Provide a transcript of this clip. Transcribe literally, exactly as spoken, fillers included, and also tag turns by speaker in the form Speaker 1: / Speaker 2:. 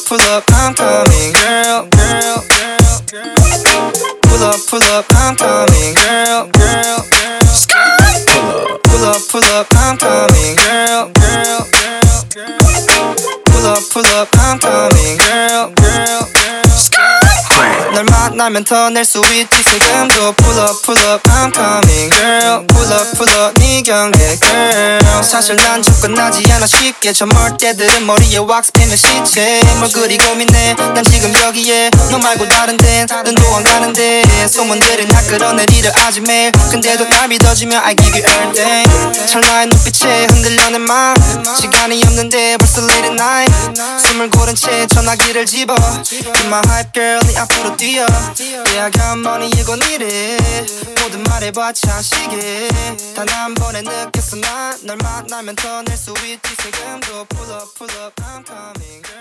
Speaker 1: pull up, I'm coming, girl, girl, girl, girl. Pull up, pull up, I'm coming, girl, girl, girl. Pull up, pull up, I'm coming, girl, girl, girl, girl. Pull up, pull up, I'm coming, girl, girl, girl. 널 만나면 더 낼 수 있지 세금도 Pull up, pull up, I'm coming, girl. Pull up, pull up, 네 경계, girl. 사실 난 접근하지 않아 쉽게 저 멀때들은 머리에 왁스 피면 시체 뭘 그리 고민해 난 지금 여기에 너 말고 다른 데는 눈도 안 가는데 소문들은 다 끌어내리려 하지 매일 근데도 날 믿어주면 I give you everything 찰나의 눈빛에 흔들려 내 맘 시간이 없는데 벌써 late at night 숨을 고른 채 전화기를 집어 You're my hype girl 네 앞으로 뛰어 Yeah I got money 이건 이래 모든 말해봐 차시게 단 한 번에 느꼈어 난 널 만나면 더 낼 수 있지 세금도 Pull up pull up I'm coming girl